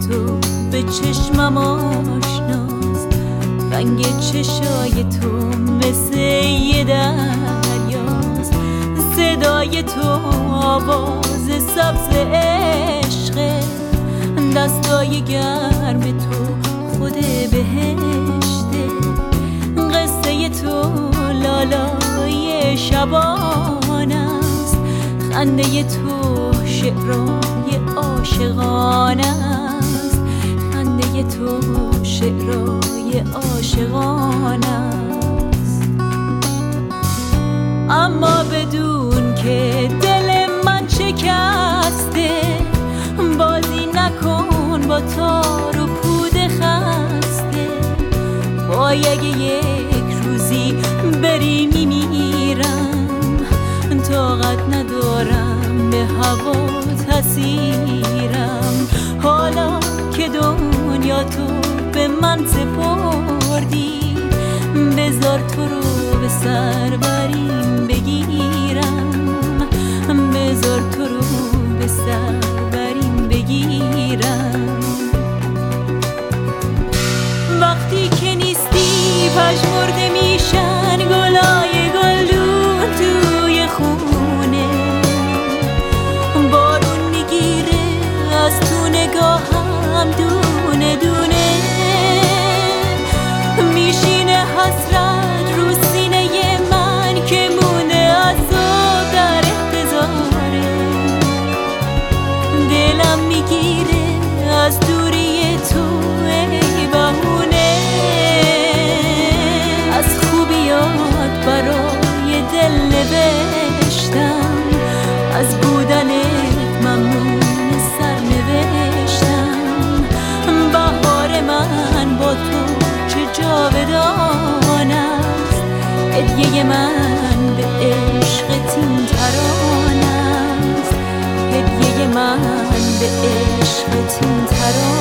تو به چشمم آشناست، رنگ چشای تو مثل یه دریاست، صدای تو آواز سبز عشقه، دستای گرم تو خود بهشته، قصه تو لالای شبان است، خنده تو شعرهای عاشقانه است، خنده تو شعرهای عاشقانه است. اما بدون که دل من شکسته، بازی نکن با تار و پود خسته، وای اگه یک روزی بری میمیرم، طاقت ندارم به هوا تسیرم، حالا که دنیا تو به من سپردی، بذار تو رو به سر بریم بگیرم، بذار تو رو به سر بریم بگیرم. وقتی که نیستی پژمرده میشن گلای گلدون توی خونه، بارون میگیره از تو نگاهم دونه دونه، میشینه حسرت رو سینه من که مونده از تو در احتضاره، دلم میگیره از دوری تو ای بهونه، از خوبیات برای دل نوشتم، از بودنت ممنون سر نوشتم، بهار من با تو چه جاودان است، هدیه من به عشقت این ترانه است، هدیه من به عشقت این ترانه است.